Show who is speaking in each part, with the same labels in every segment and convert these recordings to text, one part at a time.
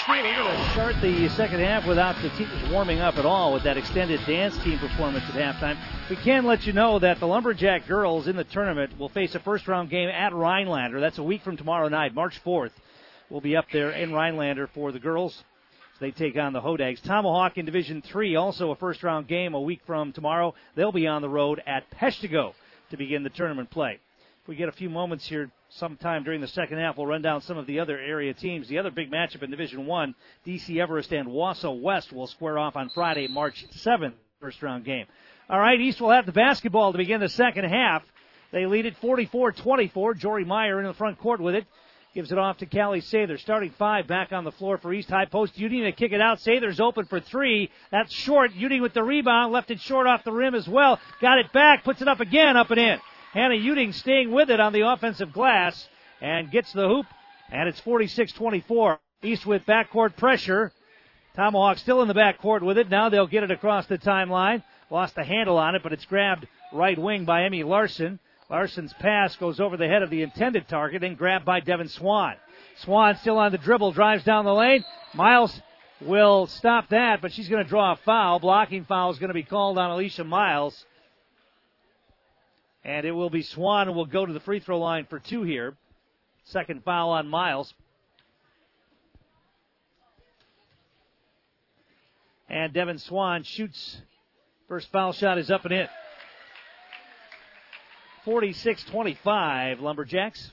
Speaker 1: They're going to start the second half without the teams warming up at all with that extended dance team performance at halftime. We can let you know that the Lumberjack girls in the tournament will face a first-round game at Rhinelander. That's a week from tomorrow night, March 4th. We'll be up there in Rhinelander for the girls. They take on the Hodags. Tomahawk in Division III, also a first-round game a week from tomorrow. They'll be on the road at Peshtigo to begin the tournament play. If we get a few moments here sometime during the second half, we'll run down some of the other area teams. The other big matchup in Division I, DC Everest and Wausau West will square off on Friday, March 7th, first-round game. All right, East will have the basketball to begin the second half. They lead it 44-24. Jory Meyer in the front court with it. Gives it off to Callie Sather. Starting five back on the floor for East. High post. Uding to kick it out. Sather's open for three. That's short. Uding with the rebound. Left it short off the rim as well. Got it back. Puts it up again. Up and in. Hannah Uding staying with it on the offensive glass. And gets the hoop. And it's 46-24. East with backcourt pressure. Tomahawk still in the backcourt with it. Now they'll get it across the timeline. Lost the handle on it, but it's grabbed right wing by Emmy Larson. Larson's pass goes over the head of the intended target and grabbed by Devin Swan. Swan still on the dribble, drives down the lane. Miles will stop that, but she's going to draw a foul. Blocking foul is going to be called on Alicia Miles. And it will be Swan who will go to the free throw line for two here. Second foul on Miles. And Devin Swan shoots. First foul shot is up and in. 46-25, Lumberjacks.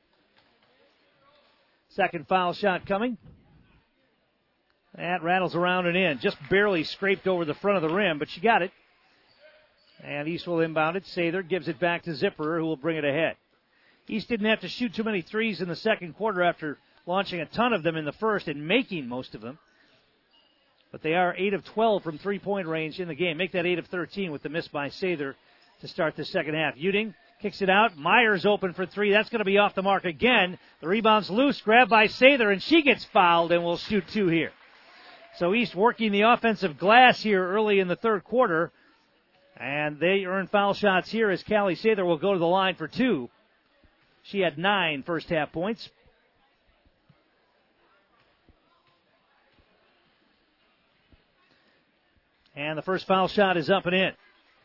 Speaker 1: Second foul shot coming. That rattles around and in. Just barely scraped over the front of the rim, but she got it. And East will inbound it. Sather gives it back to Zipperer, who will bring it ahead. East didn't have to shoot too many threes in the second quarter after launching a ton of them in the first and making most of them. But they are 8 of 12 from three-point range in the game. Make that 8 of 13 with the miss by Sather to start the second half. Uding kicks it out. Myers open for three. That's going to be off the mark again. The rebound's loose, grabbed by Sather, and she gets fouled and will shoot two here. So East working the offensive glass here early in the third quarter. And they earn foul shots here as Callie Sather will go to the line for two. She had 9 first half points. And the first foul shot is up and in.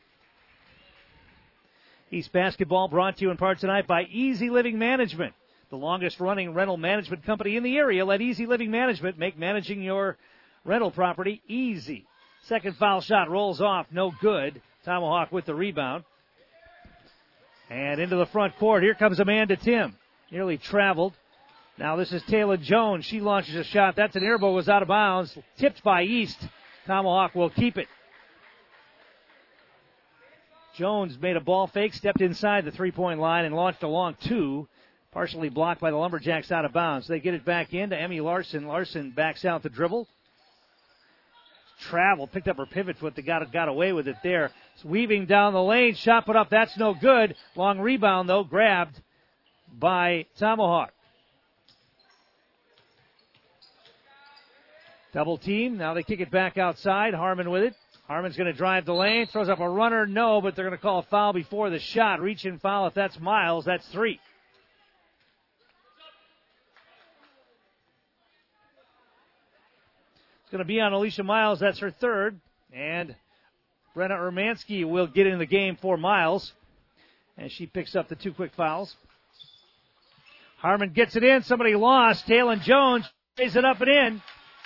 Speaker 1: East basketball brought to you in part tonight by Easy Living Management, the longest-running rental management company in the area. Let Easy Living Management make managing your rental property easy. Second foul shot rolls off, no good. Tomahawk with the rebound. And into the front court, here comes Amanda Tim. Nearly traveled. Now this is Taylor Jones. She launches a shot. That's an air ball, was out of bounds. Tipped by East. Tomahawk will keep it. Jones made a ball fake, stepped inside the three-point line, and launched a long two, partially blocked by the Lumberjacks out of bounds. They get it back in to Emmy Larson. Larson backs out the dribble. Travel, picked up her pivot foot. They got away with it there. It's weaving down the lane, shot put up. That's no good. Long rebound, though, grabbed by Tomahawk. Double team. Now they kick it back outside. Harmon with it. Harmon's going to drive the lane. Throws up a runner. No, but they're going to call a foul before the shot. Reach and foul if that's Miles. That's 3. It's going to be on Alicia Miles. That's her third. And Brenna Ermansky will get in the game for Miles. And she picks up the 2 quick fouls. Harmon gets it in. Somebody lost. Taylor Jones plays it up and in.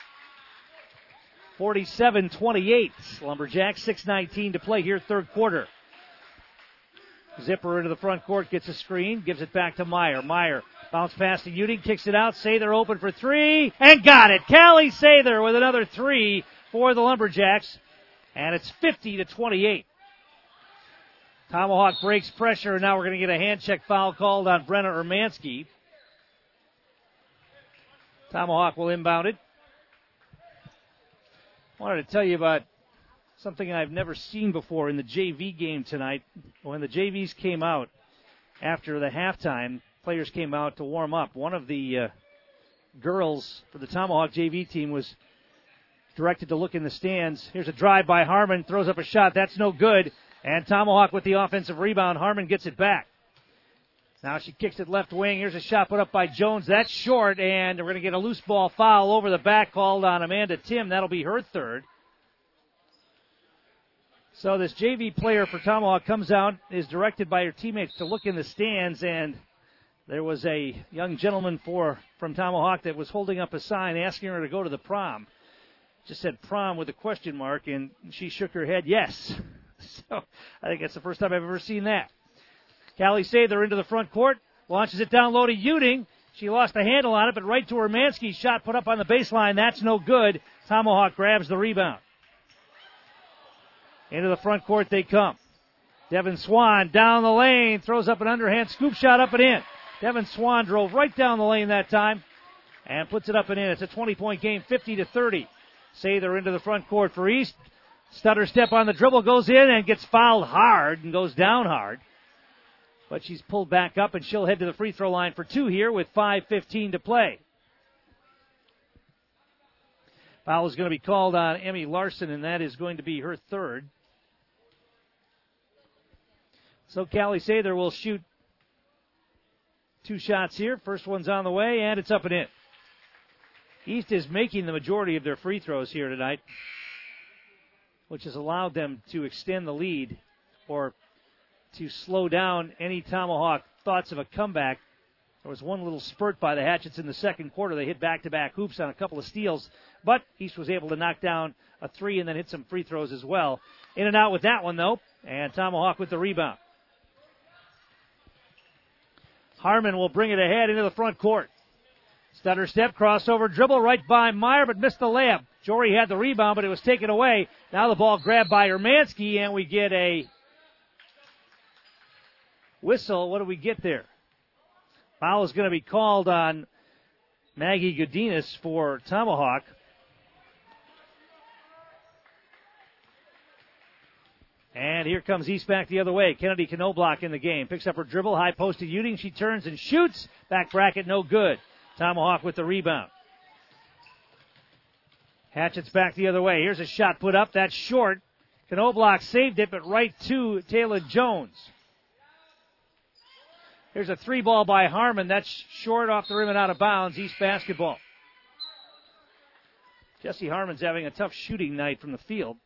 Speaker 1: 47-28. Lumberjacks, 6:19 to play here, third quarter. Zipper into the front court, gets a screen, gives it back to Meyer. Meyer bounce pass to Uding, kicks it out. Sather open for 3, and got it. Callie Sather with another 3 for the Lumberjacks, and it's 50-28. Tomahawk breaks pressure, and now we're going to get a hand check foul called on Brenna Ermansky. Tomahawk will inbound it. I wanted to tell you about something I've never seen before in the JV game tonight. When the JVs came out after the halftime, players came out to warm up. One of the girls for the Tomahawk JV team was directed to look in the stands. Here's a drive by Harmon, throws up a shot. That's no good. And Tomahawk with the offensive rebound. Harmon gets it back. Now she kicks it left wing. Here's a shot put up by Jones. That's short, and we're going to get a loose ball foul over the back called on Amanda Tim. That'll be her third. So this JV player for Tomahawk comes out, is directed by her teammates to look in the stands, and there was a young gentleman from Tomahawk that was holding up a sign asking her to go to the prom. Just said prom with a question mark, and she shook her head yes. So I think that's the first time I've ever seen that. Callie Sather into the front court, launches it down low to Uding. She lost the handle on it, but right to Hermansky. Shot put up on the baseline. That's no good. Tomahawk grabs the rebound. Into the front court they come. Devin Swan down the lane, throws up an underhand scoop shot up and in. Devin Swan drove right down the lane that time and puts it up and in. It's a 20-point game, 50-30. Sather into the front court for East. Stutter step on the dribble, goes in and gets fouled hard and goes down hard. But she's pulled back up and she'll head to the free throw line for two here with 5:15 to play. Foul is going to be called on Emmy Larson, and that is going to be her third. So Callie Sather will shoot two shots here. First one's on the way, and it's up and in. East is making the majority of their free throws here tonight, which has allowed them to extend the lead or to slow down any Tomahawk thoughts of a comeback. There was one little spurt by the Hatchets in the second quarter. They hit back-to-back hoops on a couple of steals, but East was able to knock down a three and then hit some free throws as well. In and out with that one, though, and Tomahawk with the rebound. Harmon will bring it ahead into the front court. Stutter step, crossover, dribble right by Meyer, but missed the layup. Jory had the rebound, but it was taken away. Now the ball grabbed by Hermansky, and we get a whistle. What do we get there? Foul is going to be called on Maggie Godinez for Tomahawk. And here comes East back the other way. Kennedy Knobloch in the game. Picks up her dribble, high post to Uding. She turns and shoots. Back bracket, no good. Tomahawk with the rebound. Hatchet's back the other way. Here's a shot put up. That's short. Knobloch saved it, but right to Taylor Jones. Here's a three ball by Harmon. That's short off the rim and out of bounds. East basketball. Jesse Harmon's having a tough shooting night from the field.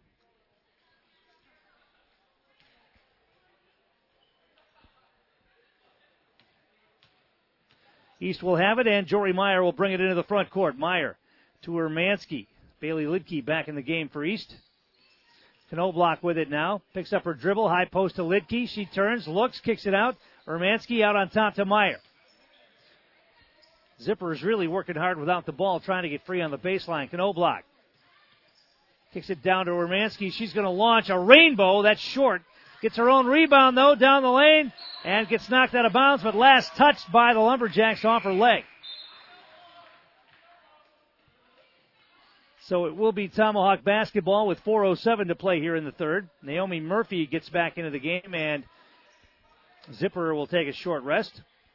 Speaker 1: East will have it, and Jory Meyer will bring it into the front court. Meyer to Hermansky. Bailey Lidke back in the game for East. Knobloch with it now. Picks up her dribble. High post to Lidke. She turns, looks, kicks it out. Hermansky out on top to Meyer. Zipper is really working hard without the ball, trying to get free on the baseline. Knobloch kicks it down to Hermansky. She's going to launch a rainbow. That's short. Gets her own rebound, though, down the lane, and gets knocked out of bounds, but last touched by the Lumberjacks off her leg. So it will be Tomahawk basketball with 4:07 to play here in the third. Naomi Murphy gets back into the game, and Zipper will take a short rest.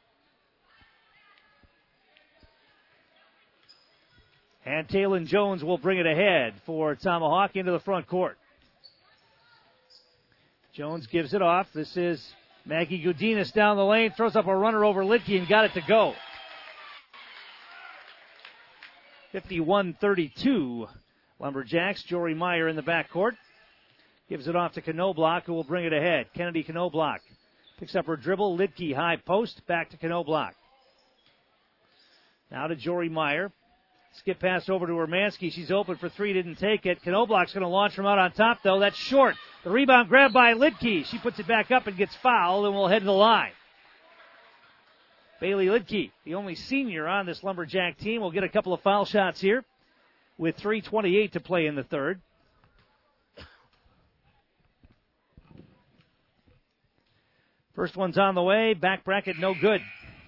Speaker 1: And Taylon Jones will bring it ahead for Tomahawk into the front court. Jones gives it off. This is Maggie Godinez down the lane, throws up a runner over Lidke and got it to go. 51-32. Lumberjacks. Jory Meyer in the backcourt. Gives it off to Knobloch, who will bring it ahead. Kennedy Knobloch picks up her dribble. Lidke high post. Back to Knobloch. Now to Jory Meyer. Skip pass over to Hermansky. She's open for three, didn't take it. Knobloch's going to launch from out on top, though. That's short. The rebound grabbed by Lidke. She puts it back up and gets fouled, and will head to the line. Bailey Lidke, the only senior on this Lumberjack team, will get a couple of foul shots here with 3:28 to play in the third. First one's on the way. Back bracket, no good.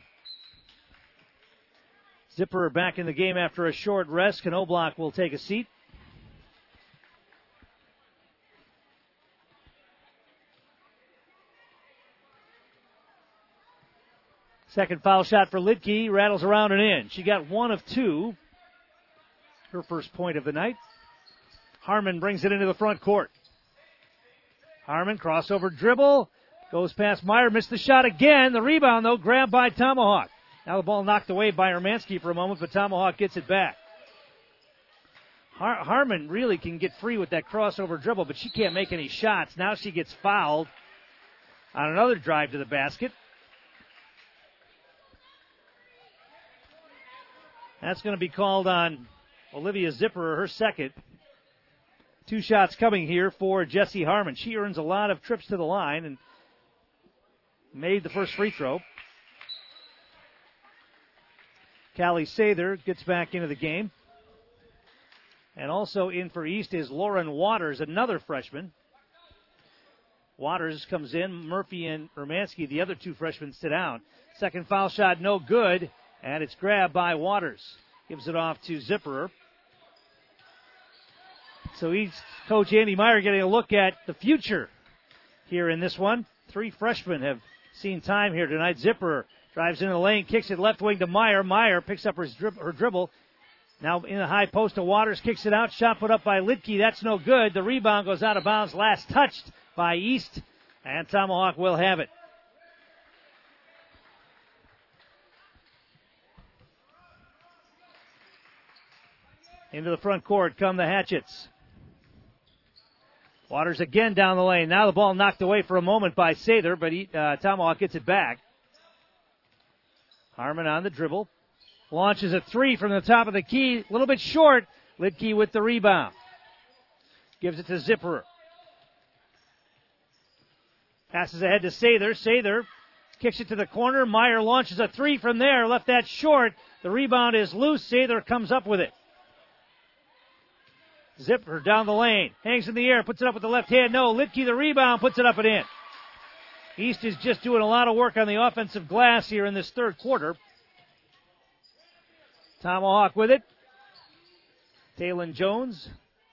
Speaker 1: Zipper back in the game after a short rest. Knobloch will take a seat. Second foul shot for Lidke. Rattles around and in. She got one of two. Her first point of the night. Harmon brings it into the front court. Harmon crossover dribble. Goes past Meyer, missed the shot again. The rebound, though, grabbed by Tomahawk. Now the ball knocked away by Hermansky for a moment, but Tomahawk gets it back. Harmon really can get free with that crossover dribble, but she can't make any shots. Now she gets fouled on another drive to the basket. That's going to be called on Olivia Zipperer, her second. 2 shots coming here for Jessie Harmon. She earns a lot of trips to the line and made the first free throw. Callie Sather gets back into the game. And also in for East is Lauren Waters, another freshman. Waters comes in. Murphy and Hermansky, the other 2 freshmen, sit down. Second foul shot, no good. And it's grabbed by Waters. Gives it off to Zipperer. So East coach Andy Meyer getting a look at the future here in this one. 3 freshmen have seen time here tonight. Zipperer drives into the lane, kicks it left wing to Meyer. Meyer picks up her dribble. Now in the high post to Waters, kicks it out. Shot put up by Lidke. That's no good. The rebound goes out of bounds. Last touched by East. And Tomahawk will have it. Into the front court come the Hatchets. Waters again down the lane. Now the ball knocked away for a moment by Sather, but Tomahawk gets it back. Harmon on the dribble. Launches a 3 from the top of the key. A little bit short. Lidke with the rebound. Gives it to Zipperer. Passes ahead to Sather. Sather kicks it to the corner. Meyer launches a 3 from there. Left that short. The rebound is loose. Sather comes up with it. Zipperer down the lane. Hangs in the air. Puts it up with the left hand. No. Lidke the rebound. Puts it up and in. East is just doing a lot of work on the offensive glass here in this third quarter. Tomahawk with it. Taylon Jones.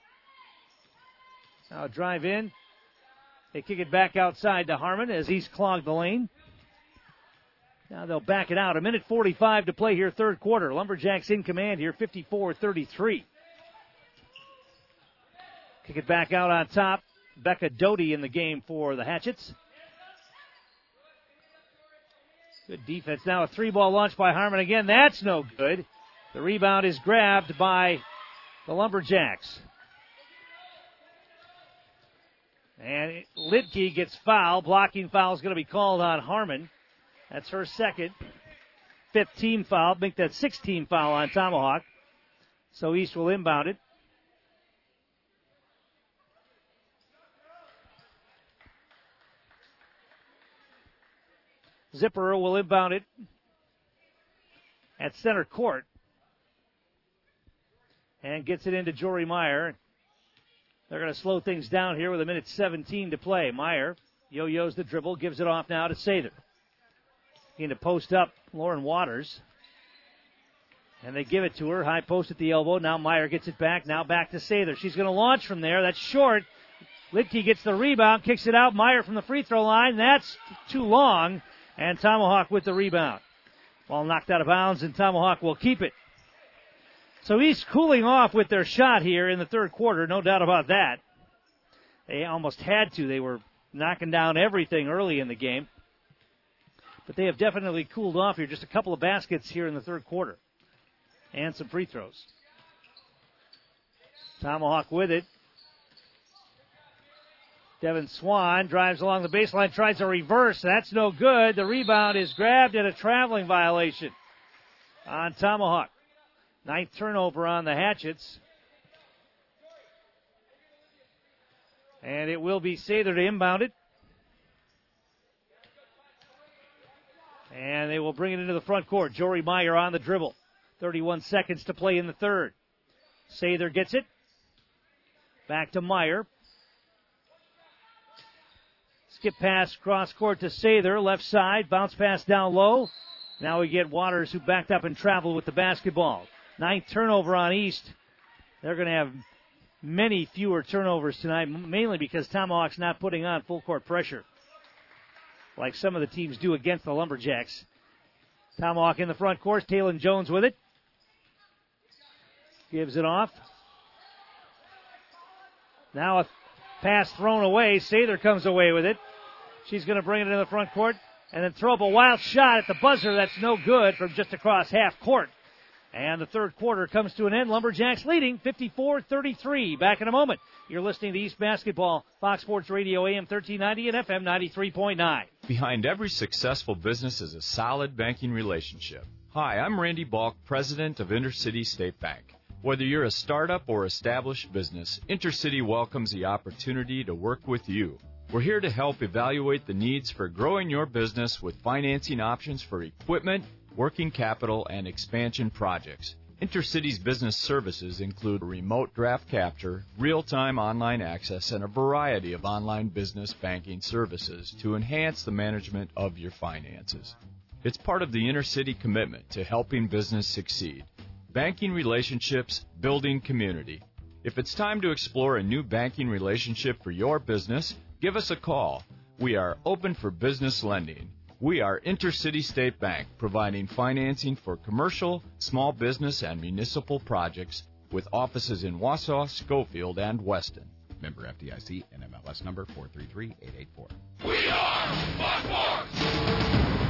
Speaker 1: Now drive in. They kick it back outside to Harmon as East clogged the lane. Now they'll back it out. 1:45 to play here, third quarter. Lumberjacks in command here, 54-33. Kick it back out on top. Becca Doty in the game for the Hatchets. Good defense. Now a 3-ball launch by Harmon again. That's no good. The rebound is grabbed by the Lumberjacks. And Lidke gets fouled. Blocking foul is going to be called on Harmon. That's her second. 5th team foul. Make that 6th team foul on Tomahawk. So East will inbound it. Zipperer will inbound it at center court. And gets it into Jory Meyer. They're going to slow things down here with 1:17 to play. Meyer yo-yos the dribble, gives it off now to Sather. Going to post up Lauren Waters. And they give it to her. High post at the elbow. Now Meyer gets it back. Now back to Sather. She's going to launch from there. That's short. Lidke gets the rebound. Kicks it out. Meyer from the free throw line. That's too long. And Tomahawk with the rebound. Ball knocked out of bounds, and Tomahawk will keep it. So East cooling off with their shot here in the third quarter, no doubt about that. They almost had to. They were knocking down everything early in the game. But they have definitely cooled off here. Just a couple of baskets here in the third quarter. And some free throws. Tomahawk with it. Devin Swan drives along the baseline, tries a reverse. That's no good. The rebound is grabbed and a traveling violation on Tomahawk. 9th turnover on the Hatchets. And it will be Sather to inbound it. And they will bring it into the front court. Jory Meyer on the dribble. 31 seconds to play in the third. Sather gets it. Back to Meyer. Skip pass cross court to Sather. Left side. Bounce pass down low. Now we get Waters, who backed up and traveled with the basketball. 9th turnover on East. They're going to have many fewer turnovers tonight, mainly because Tomahawk's not putting on full court pressure like some of the teams do against the Lumberjacks. Tomahawk in the front court. Taylon Jones with it. Gives it off. Now a pass thrown away. Sather comes away with it. She's going to bring it into the front court and then throw up a wild shot at the buzzer. That's no good from just across half court. And the third quarter comes to an end. Lumberjacks leading 54-33. Back in a moment. You're listening to East Basketball, Fox Sports Radio, AM 1390 and FM 93.9.
Speaker 2: Behind every successful business is a solid banking relationship. Hi, I'm Randy Balk, president of Intercity State Bank. Whether you're a startup or established business, Intercity welcomes the opportunity to work with you. We're here to help evaluate the needs for growing your business with financing options for equipment, working capital, and expansion projects. Intercity's business services include remote draft capture, real-time online access, and a variety of online business banking services to enhance the management of your finances. It's part of the Intercity commitment to helping business succeed. Banking relationships, building community. If it's time to explore a new banking relationship for your business, give us a call. We are open for business lending. We are Intercity State Bank, providing financing for commercial, small business, and municipal projects with offices in Wausau, Schofield, and Weston.
Speaker 3: Member FDIC and MLS number 433884.
Speaker 4: We are Fox Sports!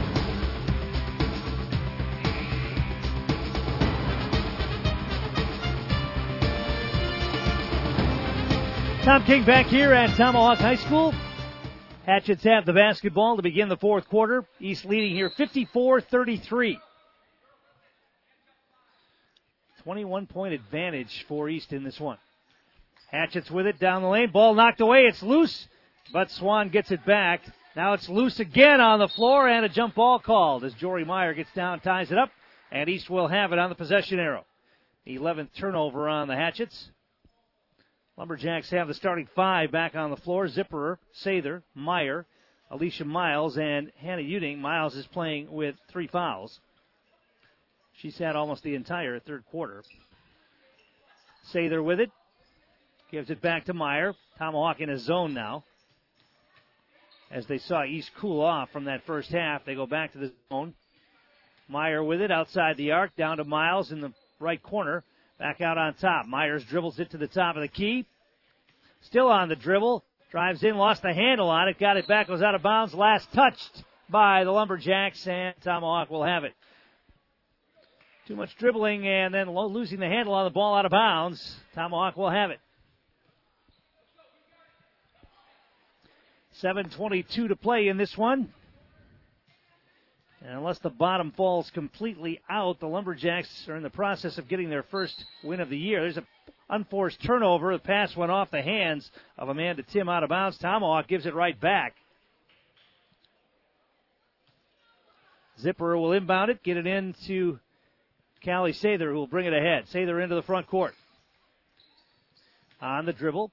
Speaker 1: Tom King back here at Tomahawk High School. Hatchets have the basketball to begin the fourth quarter. East leading here 54-33. 21-point advantage for East in this one. Hatchets with it down the lane. Ball knocked away. It's loose, but Swan gets it back. Now it's loose again on the floor, and a jump ball called as Jory Meyer gets down, ties it up, and East will have it on the possession arrow. 11th turnover on the Hatchets. Lumberjacks have the starting five back on the floor. Zipperer, Sather, Meyer, Alicia Miles, and Hannah Uding. Miles is playing with 3 fouls. She's had almost the entire third quarter. Sather with it. Gives it back to Meyer. Tomahawk in his zone now. As they saw East cool off from that first half, they go back to the zone. Meyer with it outside the arc, down to Miles in the right corner. Back out on top. Myers dribbles it to the top of the key. Still on the dribble. Drives in, lost the handle on it. Got it back, goes out of bounds. Last touched by the Lumberjacks, and Tomahawk will have it. Too much dribbling and then losing the handle on the ball out of bounds. Tomahawk will have it. 7:22 to play in this one. And unless the bottom falls completely out, the Lumberjacks are in the process of getting their first win of the year. There's an unforced turnover. The pass went off the hands of Amanda Tim out of bounds. Tomahawk gives it right back. Zipperer will inbound it, get it into Callie Sather, who will bring it ahead. Sather into the front court. On the dribble.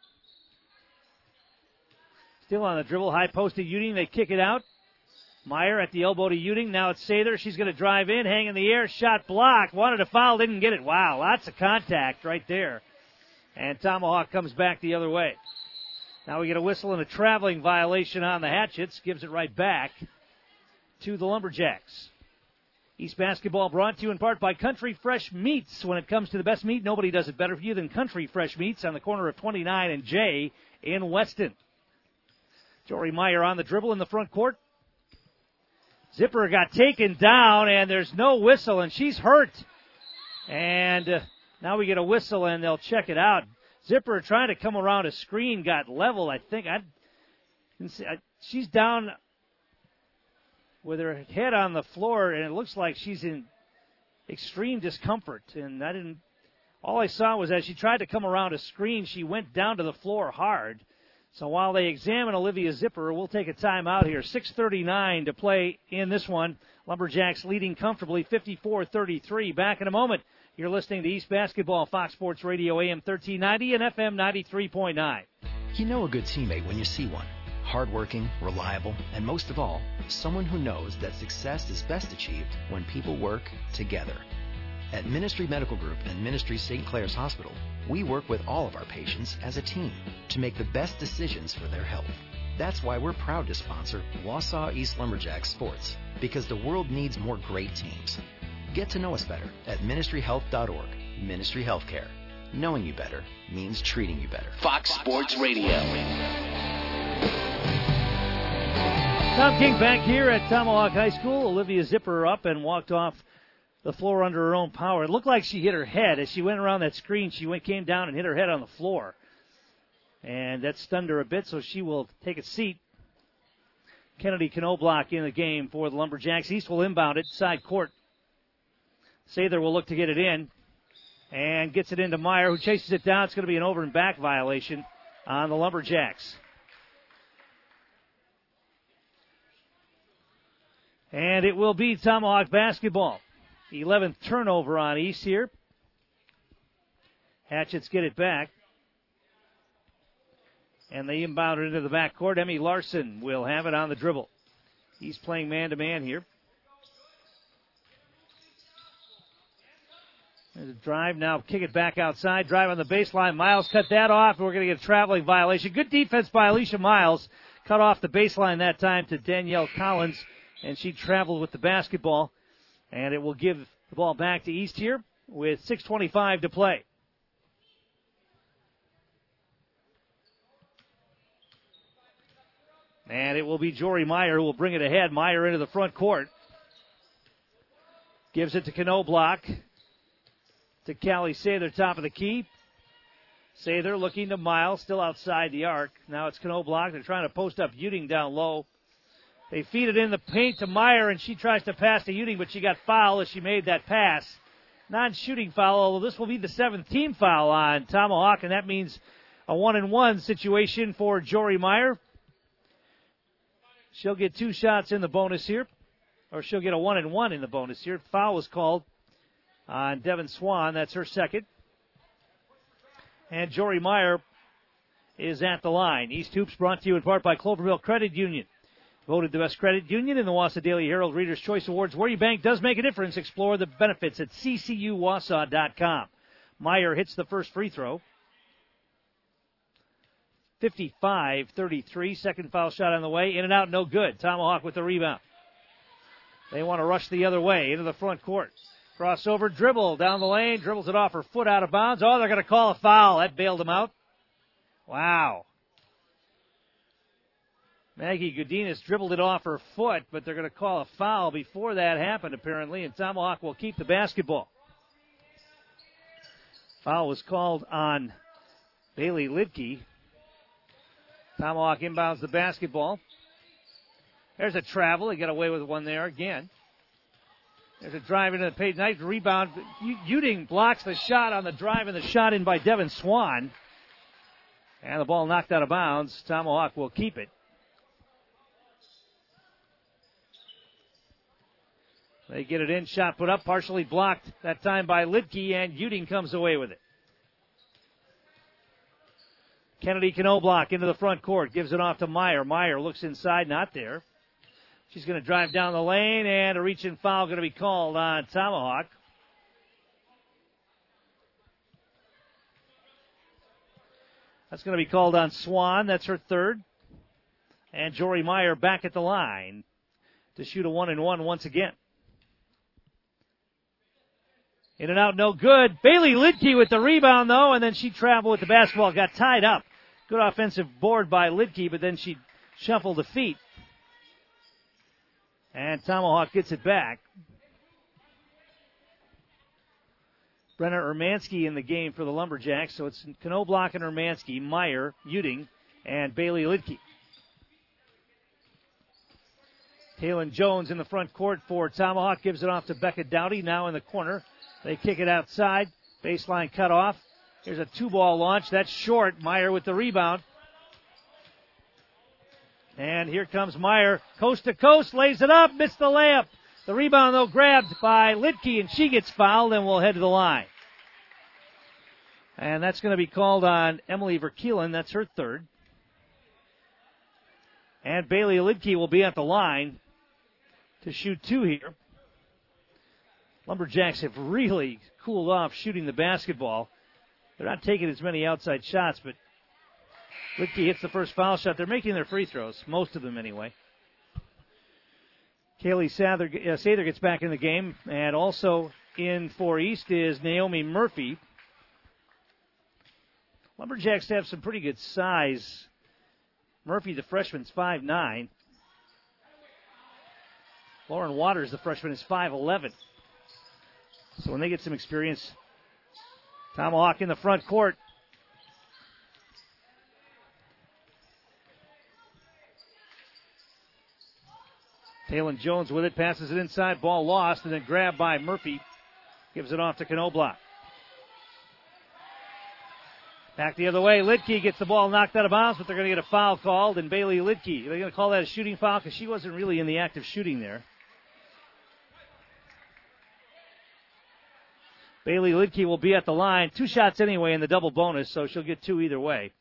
Speaker 1: Still on the dribble. High post to Uding. They kick it out. Meyer at the elbow to Uding. Now it's Sather. She's going to drive in, hang in the air. Shot blocked. Wanted a foul, didn't get it. Wow, lots of contact right there. And Tomahawk comes back the other way. Now we get a whistle and a traveling violation on the Hatchets. Gives it right back to the Lumberjacks. East basketball brought to you in part by Country Fresh Meats. When it comes to the best meat, nobody does it better for you than Country Fresh Meats on the corner of 29 and J in Weston. Jory Meyer on the dribble in the front court. Zipper got taken down, and there's no whistle, and she's hurt. And now we get a whistle, and they'll check it out. Zipper trying to come around a screen, got leveled, I think. She's down with her head on the floor, and it looks like she's in extreme discomfort. And all I saw was as she tried to come around a screen, she went down to the floor hard. So while they examine Olivia Zipper, we'll take a timeout here. 6:39 to play in this one. Lumberjacks leading comfortably 54-33. Back in a moment. You're listening to East Basketball, Fox Sports Radio, AM 1390 and FM 93.9.
Speaker 5: You know a good teammate when you see one. Hardworking, reliable, and most of all, someone who knows that success is best achieved when people work together. At Ministry Medical Group and Ministry St. Clair's Hospital, we work with all of our patients as a team to make the best decisions for their health. That's why we're proud to sponsor Wausau East Lumberjacks Sports, because the world needs more great teams. Get to know us better at ministryhealth.org. Ministry Healthcare. Knowing you better means treating you better.
Speaker 4: Fox Sports Radio.
Speaker 1: Tom King back here at Tomahawk High School. Olivia Zipper up and walked off the floor under her own power. It looked like she hit her head. As she went around that screen, came down and hit her head on the floor. And that stunned her a bit, so she will take a seat. Kennedy Knobloch in the game for the Lumberjacks. East will inbound it, side court. Sather will look to get it in. And gets it into Meyer, who chases it down. It's going to be an over and back violation on the Lumberjacks. And it will be Tomahawk basketball. 11th turnover on East here. Hatchets get it back. And they inbound it into the backcourt. Emmy Larson will have it on the dribble. He's playing man-to-man here. There's a drive now. Kick it back outside. Drive on the baseline. Miles cut that off. We're going to get a traveling violation. Good defense by Alicia Miles. Cut off the baseline that time to Danielle Collins. And she traveled with the basketball. And it will give the ball back to East here with 6:25 to play. And it will be Jory Meyer who will bring it ahead. Meyer into the front court. Gives it to Knobloch. To Callie Sather, top of the key. Sather looking to Miles, still outside the arc. Now it's Knobloch. They're trying to post up Uting down low. They feed it in the paint to Meyer, and she tries to pass to Uting, but she got fouled as she made that pass. Non-shooting foul, although this will be the 7th team foul on Tomahawk, and that means a 1-and-1 situation for Jory Meyer. She'll get 2 shots in the bonus here, or she'll get a 1-and-1 in the bonus here. Foul was called on Devin Swan. That's her second. And Jory Meyer is at the line. East Hoops brought to you in part by Cloverville Credit Union. Voted the best credit union in the Wausau Daily Herald Reader's Choice Awards. Where your bank does make a difference. Explore the benefits at ccuwausau.com. Meyer hits the first free throw. 55-33. Second foul shot on the way. In and out, no good. Tomahawk with the rebound. They want to rush the other way into the front court. Crossover dribble down the lane. Dribbles it off her foot out of bounds. Oh, they're going to call a foul. That bailed them out. Wow. Maggie Godinez dribbled it off her foot, but they're going to call a foul before that happened, apparently, and Tomahawk will keep the basketball. Foul was called on Bailey Lidke. Tomahawk inbounds the basketball. There's a travel. They got away with one there again. There's a drive into the paint. Nice rebound. Uting blocks the shot on the drive, and the shot in by Devin Swan. And the ball knocked out of bounds. Tomahawk will keep it. They get it in, shot put up, partially blocked that time by Lidke, and Uting comes away with it. Kennedy Knobloch into the front court, gives it off to Meyer. Meyer looks inside, not there. She's going to drive down the lane, and a reach-in foul going to be called on Tomahawk. That's going to be called on Swan. That's her third. And Jory Meyer back at the line to shoot a 1-and-1 once again. In and out, no good. Bailey Lidke with the rebound, though, and then she traveled with the basketball, got tied up. Good offensive board by Lidke, but then she shuffled the feet. And Tomahawk gets it back. Brenna Ermansky in the game for the Lumberjacks, so it's Knobloch and Ermansky, Meyer, Uting, and Bailey Lidke. Taylon Jones in the front court for Tomahawk, gives it off to Becca Dowdy, now in the corner. They kick it outside. Baseline cut off. Here's a 2-ball launch. That's short. Meyer with the rebound. And here comes Meyer. Coast to coast. Lays it up. Missed the layup. The rebound, though, grabbed by Lidke, and she gets fouled, and will head to the line. And that's going to be called on Emily Verkelen. That's her third. And Bailey Lidke will be at the line to shoot 2 here. Lumberjacks have really cooled off shooting the basketball. They're not taking as many outside shots, but Lidke hits the first foul shot. They're making their free throws, most of them anyway. Kaylee Sather gets back in the game, and also in for East is Naomi Murphy. Lumberjacks have some pretty good size. Murphy, the freshman's 5'9". Lauren Waters, the freshman, is 5'11". So when they get some experience, Tomahawk in the front court. Taylon Jones with it, passes it inside, ball lost, and then grabbed by Murphy. Gives it off to Knobloch. Back the other way, Lidke gets the ball knocked out of bounds, but they're going to get a foul called, and Bailey Lidke, they're going to call that a shooting foul because she wasn't really in the act of shooting there. Bailey Lidke will be at the line. 2 shots anyway in the double bonus, so she'll get 2 either way.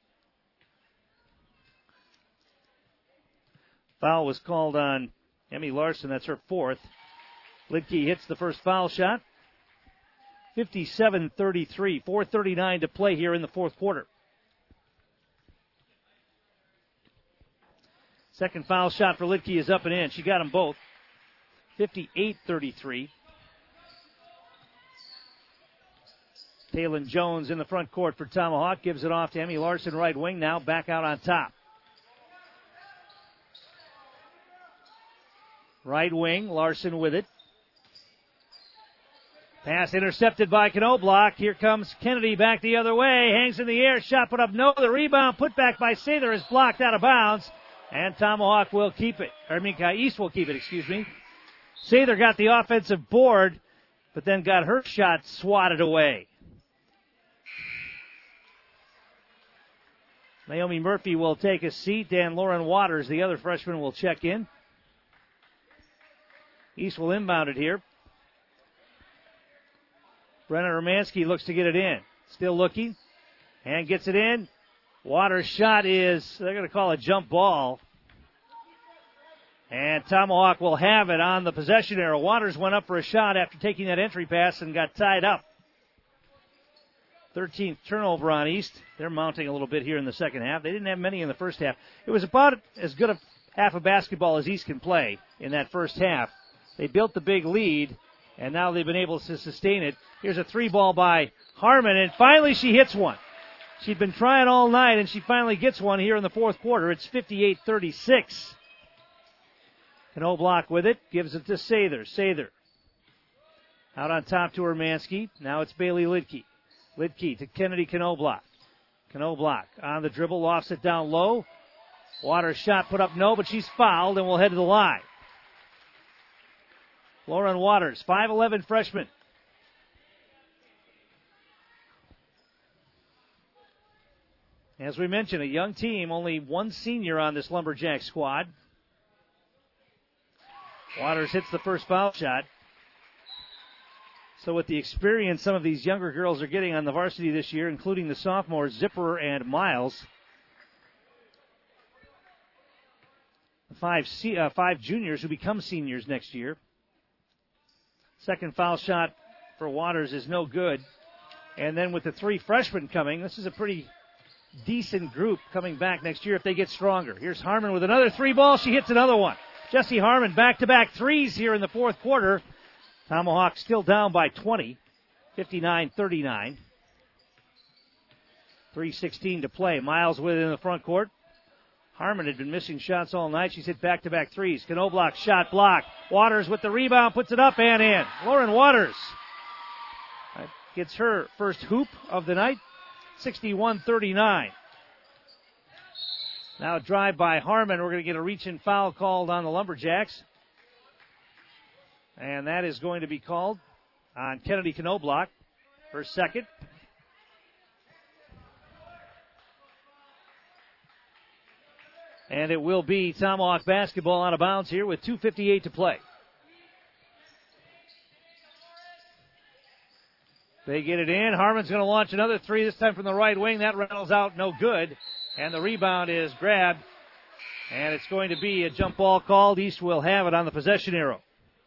Speaker 1: Foul was called on Emmy Larson. That's her 4th. Lidke hits the first foul shot. 57-33. 4:39 to play here in the fourth quarter. Second foul shot for Lidke is up and in. She got them both. 58-33. Taylon Jones in the front court for Tomahawk. Gives it off to Emmy Larson, right wing. Now back out on top. Right wing, Larson with it. Pass intercepted by Knobloch. Here comes Kennedy back the other way. Hangs in the air. Shot put up. No. The rebound put back by Sather is blocked out of bounds. And Tomahawk will keep it. East will keep it, Sather got the offensive board, but then got her shot swatted away. Naomi Murphy will take a seat, and Lauren Waters, the other freshman, will check in. East will inbound it here. Brenna Romanski looks to get it in. Still looking. And gets it in. Waters' shot is, they're going to call a jump ball. And Tomahawk will have it on the possession arrow. Waters went up for a shot after taking that entry pass and got tied up. 13th turnover on East. They're mounting a little bit here in the second half. They didn't have many in the first half. It was about as good a half of basketball as East can play in that first half. They built the big lead, and now they've been able to sustain it. Here's a 3-ball by Harmon, and finally she hits one. She'd been trying all night, and she finally gets one here in the fourth quarter. It's 58-36. Knobloch with it, gives it to Sather. Sather out on top to Hermansky. Now it's Bailey Lidke. Lidke to Kennedy Knobloch. Knobloch on the dribble, lofts it down low. Waters shot put up no, but she's fouled and will head to the line. Lauren Waters, 5'11" freshman. As we mentioned, a young team, only one senior on this Lumberjack squad. Waters hits the first foul shot. So with the experience some of these younger girls are getting on the varsity this year, including the sophomores Zipper and Miles, five juniors who become seniors next year. Second foul shot for Waters is no good. And then with the 3 freshmen coming, this is a pretty decent group coming back next year if they get stronger. Here's Harmon with another 3-ball. She hits another one. Jessie Harmon back-to-back threes here in the fourth quarter. Tomahawk still down by 20, 59-39. 3:16 to play. Miles with it in the front court. Harmon had been missing shots all night. She's hit back-to-back threes. Knobloch shot blocked. Waters with the rebound, puts it up and in. Lauren Waters gets her first hoop of the night, 61-39. Now a drive by Harmon. We're going to get a reach-in foul called on the Lumberjacks. And that is going to be called on Kennedy Knobloch, her second. And it will be Tomahawk basketball out of bounds here with 2:58 to play. They get it in. Harmon's going to launch another 3, this time from the right wing. That rattles out, no good. And the rebound is grabbed. And it's going to be a jump ball called. East will have it on the possession arrow.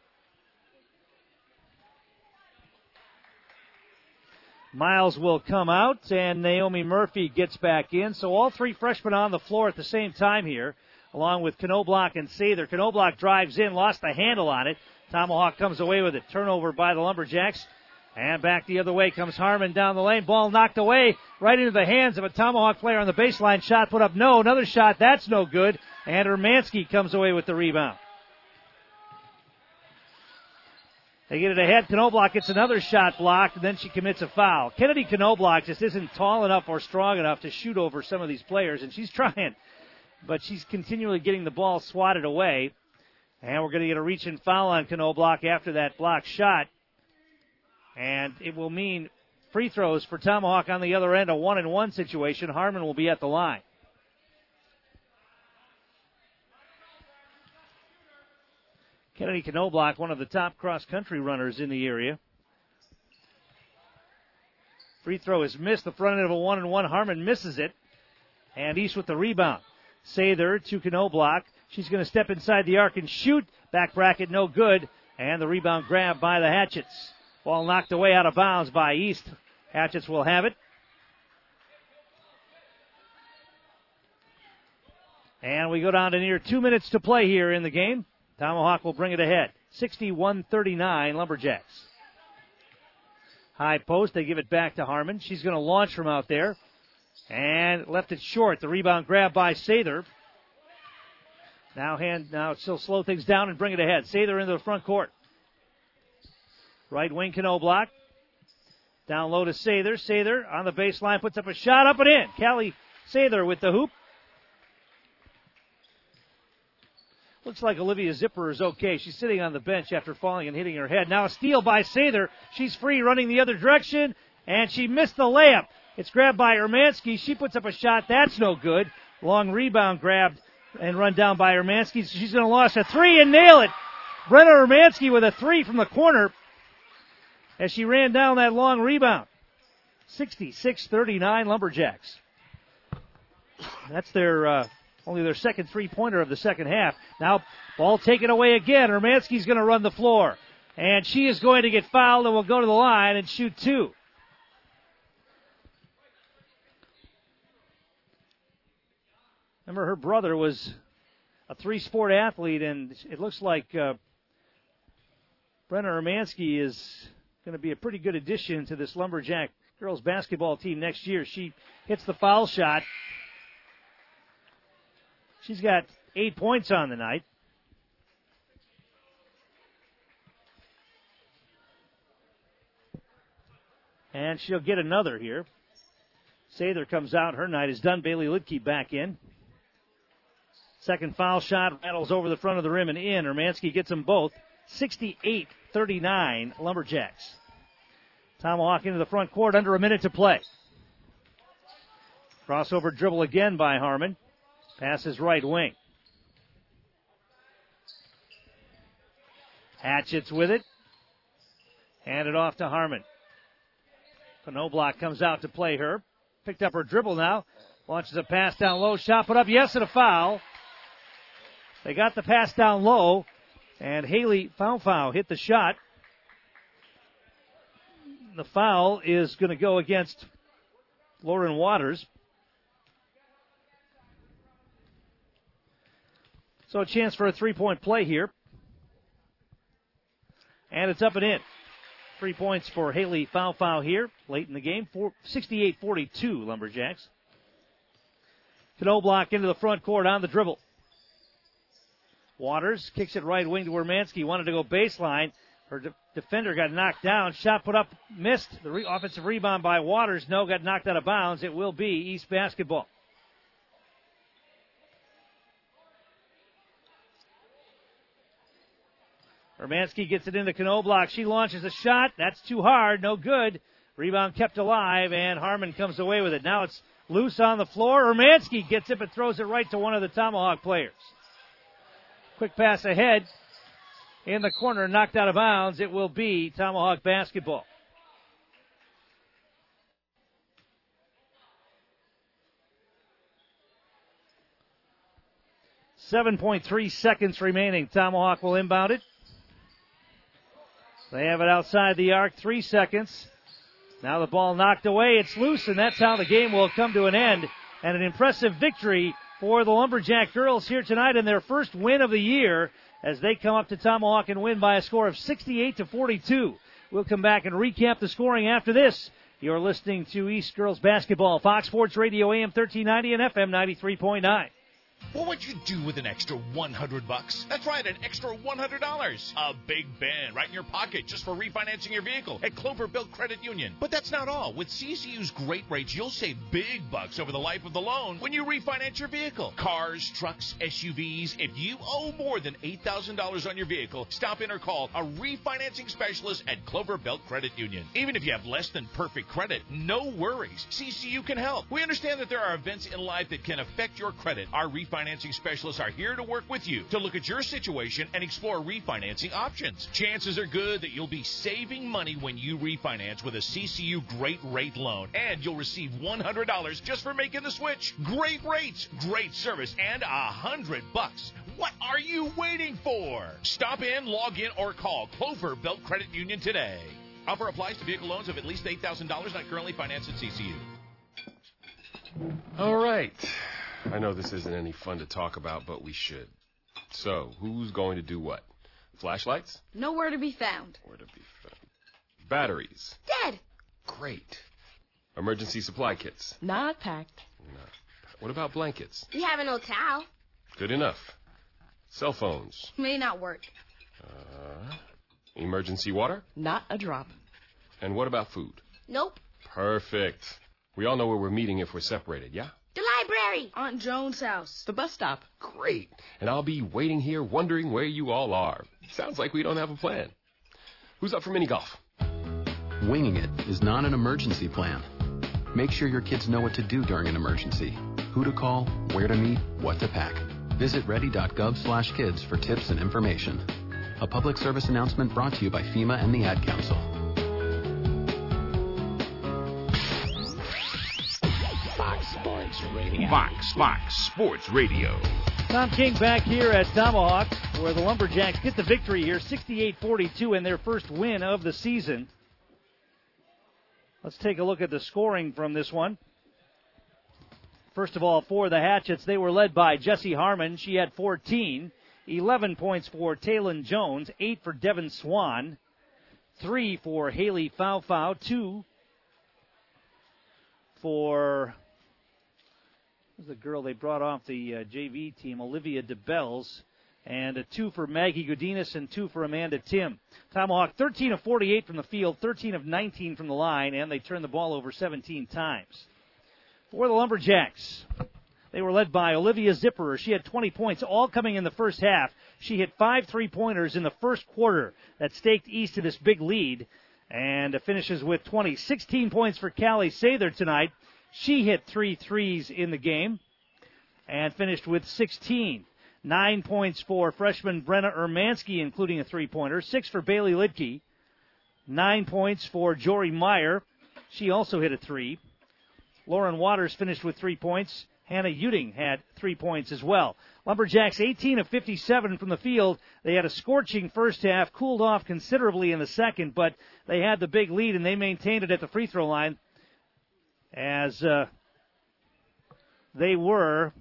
Speaker 1: Miles will come out, and Naomi Murphy gets back in. So all 3 freshmen on the floor at the same time here, along with Knobloch and Sather. Knobloch drives in, lost the handle on it. Tomahawk comes away with it. Turnover by the Lumberjacks. And back the other way comes Harmon down the lane. Ball knocked away right into the hands of a Tomahawk player on the baseline. Shot put up, no. Another shot, that's no good. And Hermansky comes away with the rebound. They get it ahead. Knobloch gets another shot blocked, and then she commits a foul. Kennedy Knobloch just isn't tall enough or strong enough to shoot over some of these players, and she's trying, but she's continually getting the ball swatted away. And we're going to get a reach and foul on Knobloch after that blocked shot. And it will mean free throws for Tomahawk on the other end, a 1-and-1 situation. Harmon will be at the line. Kennedy Knobloch, one of the top cross-country runners in the area. Free throw is missed. The front end of a 1-and-1. Harmon misses it. And East with the rebound. Sather to Knobloch. She's going to step inside the arc and shoot. Back bracket, no good. And the rebound grabbed by the Hatchets. Ball knocked away out of bounds by East. Hatchets will have it. And we go down to near 2 minutes to play here in the game. Tomahawk will bring it ahead. 61-39 Lumberjacks. High post. They give it back to Harmon. She's going to launch from out there. And left it short. The rebound grab by Sather. Now she'll slow things down and bring it ahead. Sather into the front court. Right wing Knobloch. Down low to Sather. Sather on the baseline puts up a shot up and in. Callie Sather with the hoop. Looks like Olivia Zipper is okay. She's sitting on the bench after falling and hitting her head. Now a steal by Sather. She's free running the other direction, and she missed the layup. It's grabbed by Hermansky. She puts up a shot. That's no good. Long rebound grabbed and run down by Hermansky. She's going to launch a three and nail it. Brenna Hermansky with a three from the corner as she ran down that long rebound. 66-39 Lumberjacks. That's their only their second three-pointer of the second half. Now, ball taken away again. Hermansky's going to run the floor. And she is going to get fouled and will go to the line and shoot two. Remember, her brother was a three-sport athlete, and it looks like Brenna Hermansky is going to be a pretty good addition to this Lumberjack girls basketball team next year. She hits the foul shot. She's got 8 points on the night. And she'll get another here. Sather comes out. Her night is done. Bailey Lidke back in. Second foul shot rattles over the front of the rim and in. Hermansky gets them both. 68-39 Lumberjacks. Tomahawk into the front court, under a minute to play. Crossover dribble again by Harmon. Passes right wing. Hatchets with it. Hand it off to Harmon. Knobloch comes out to play her. Picked up her dribble now. Launches a pass down low. Shot put up. Yes, and a foul. They got the pass down low. And Haley Foul hit the shot. The foul is going to go against Lauren Waters. So a chance for a three-point play here. And it's up and in. 3 points for Haley Foul here late in the game. 68-42 Lumberjacks. Knobloch into the front court on the dribble. Waters kicks it right wing to Hermansky. Wanted to go baseline. Her defender got knocked down. Shot put up, missed. The offensive rebound by Waters. No, got knocked out of bounds. It will be East basketball. Hermansky gets it into Knobloch. She launches a shot. That's too hard. No good. Rebound kept alive, and Harmon comes away with it. Now it's loose on the floor. Hermansky gets it, but throws it right to one of the Tomahawk players. Quick pass ahead. In the corner, knocked out of bounds. It will be Tomahawk basketball. .3 seconds remaining. Tomahawk will inbound it. They have it outside the arc. 3 seconds. Now the ball knocked away. It's loose, and that's how the game will come to an end. And an impressive victory for the Lumberjack girls here tonight in their first win of the year as they come up to Tomahawk and win by a score of 68-42. We'll come back and recap the scoring after this. You're listening to East Girls Basketball, Fox Sports Radio AM 1390 and FM 93.9.
Speaker 6: What would you do with an extra $100? That's right, an extra $100. A Big Ben right in your pocket just for refinancing your vehicle at Clover Built Credit Union. But that's not all. With CCU's great rates, you'll save big bucks over the life of the loan when you refinance your vehicle. Cars, trucks, SUVs. If you owe more than $8,000 on your vehicle, stop in or call a refinancing specialist at Clover Built Credit Union. Even if you have less than perfect credit, no worries. CCU can help. We understand that there are events in life that can affect your credit. Our refinancing specialists are here to work with you to look at your situation and explore refinancing options. Chances are good that you'll be saving money when you refinance with a CCU Great Rate loan, and you'll receive $100 just for making the switch. Great rates, great service, and $100. What are you waiting for? Stop in, log in, or call Clover Built Credit Union today. Offer applies to vehicle loans of at least $8,000 not currently financed at CCU.
Speaker 7: All right. I know this isn't any fun to talk about, but we should. So, who's going to do what? Flashlights?
Speaker 8: Nowhere to be found.
Speaker 7: Where to be found? Batteries?
Speaker 8: Dead.
Speaker 7: Great. Emergency supply kits?
Speaker 9: Not packed.
Speaker 7: No. What about blankets?
Speaker 8: We have an old towel.
Speaker 7: Good enough. Cell phones?
Speaker 8: May not work.
Speaker 7: Emergency water?
Speaker 9: Not a drop.
Speaker 7: And what about food?
Speaker 8: Nope.
Speaker 7: Perfect. We all know where we're meeting if we're separated, yeah?
Speaker 8: The library. Aunt Joan's house.
Speaker 9: The bus stop.
Speaker 7: Great. And I'll be waiting here wondering where you all are. Sounds like we don't have a plan. Who's up for mini golf?
Speaker 10: Winging it is not an emergency plan. Make sure your kids know what to do during an emergency. Who to call, where to meet, what to pack. Visit ready.gov/kids for tips and information. A public service announcement brought to you by FEMA and the Ad Council.
Speaker 11: Fox Sports Radio.
Speaker 6: Fox Sports Radio.
Speaker 1: Tom King back here at Tomahawk, where the Lumberjacks get the victory here, 68-42 in their first win of the season. Let's take a look at the scoring from this one. First of all, for the Hatchets, they were led by Jessie Harmon. She had 14. 11 points for Taylon Jones. 8 for Devin Swan. 3 for Haley Faufau. 2 for the girl they brought off the JV team, Olivia DeBells. And 2 for Maggie Godinez and 2 for Amanda Tim. Tomahawk 13 of 48 from the field, 13 of 19 from the line, and they turned the ball over 17 times. For the Lumberjacks, they were led by Olivia Zipperer. She had 20 points, all coming in the first half. She hit 5 3-pointers in the first quarter that staked East to this big lead, and finishes with 20. 16 points for Callie Sather tonight. She hit 3 threes in the game and finished with 16. 9 points for freshman Brenna Ermansky, including a 3-pointer. 6 for Bailey Lidke. 9 points for Jory Meyer. She also hit a 3. Lauren Waters finished with 3 points. Hannah Uding had 3 points as well. Lumberjacks 18 of 57 from the field. They had a scorching first half, cooled off considerably in the second, but they had the big lead and they maintained it at the free throw line as they were...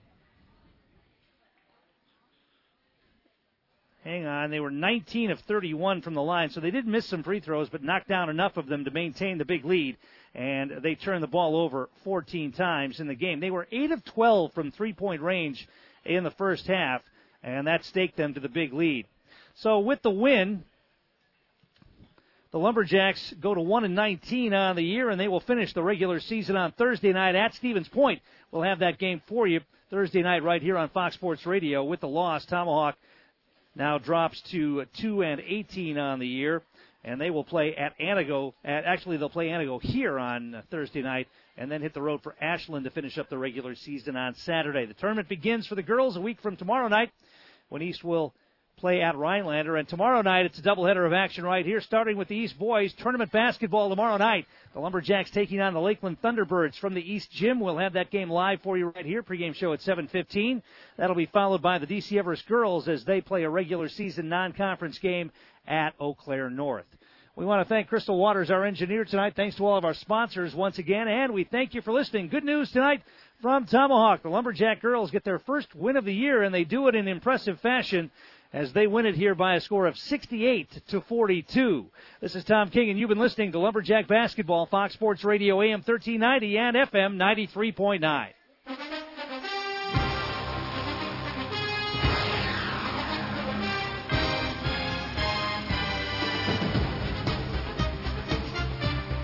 Speaker 1: They were 19 of 31 from the line, so they did miss some free throws, but knocked down enough of them to maintain the big lead, and they turned the ball over 14 times in the game. They were 8 of 12 from three-point range in the first half, and that staked them to the big lead. So with the win, the Lumberjacks go to 1-19 on the year, and they will finish the regular season on Thursday night at Stevens Point. We'll have that game for you Thursday night right here on Fox Sports Radio. With the loss, Tomahawk now drops to 2-18 on the year, and they will play at Antigo. They'll play Antigo here on Thursday night, and then hit the road for Ashland to finish up the regular season on Saturday. The tournament begins for the girls a week from tomorrow night, when East will play at Rhinelander. And tomorrow night, it's a doubleheader of action right here, starting with the East boys. Tournament basketball tomorrow night. The Lumberjacks taking on the Lakeland Thunderbirds from the East Gym. We'll have that game live for you right here. Pregame show at 7:15. That'll be followed by the DC Everest girls as they play a regular season non-conference game at Eau Claire North. We want to thank Crystal Waters, our engineer tonight. Thanks to all of our sponsors once again, and we thank you for listening. Good news tonight from Tomahawk. The Lumberjack girls get their first win of the year, and they do it in impressive fashion as they win it here by a score of 68-42. This is Tom King, and you've been listening to Lumberjack Basketball, Fox Sports Radio, AM 1390 and FM 93.9.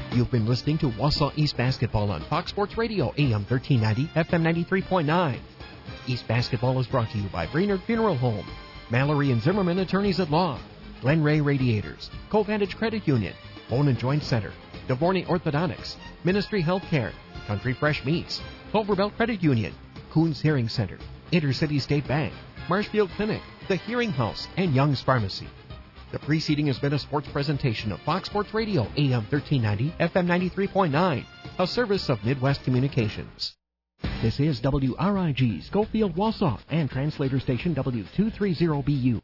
Speaker 9: You've been listening to Wausau East Basketball on Fox Sports Radio, AM 1390, FM 93.9. East Basketball is brought to you by Brainerd Funeral Home, Mallory and Zimmerman Attorneys at Law, Glen Ray Radiators, Covantage Credit Union, Bone and Joint Center, DeVorney Orthodontics, Ministry Healthcare, Country Fresh Meats, Cloverbelt Credit Union, Coons Hearing Center, Intercity State Bank, Marshfield Clinic, The Hearing House, and Young's Pharmacy. The preceding has been a sports presentation of Fox Sports Radio, AM 1390, FM 93.9, a service of Midwest Communications. This is WRIG Schofield Wausau and translator station W230BU.